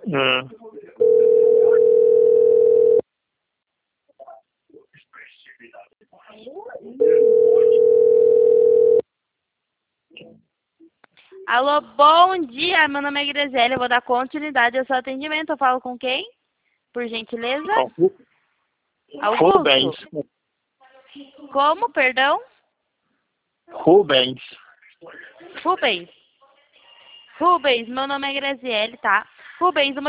Ah. Alô, bom dia. Meu nome é Graziele. Eu vou dar continuidade ao seu atendimento. Eu falo com quem? Por gentileza? Rubens. Augusto. Como, perdão? Rubens. Rubens. Rubens, meu nome é Graziele, tá? Rubens, uma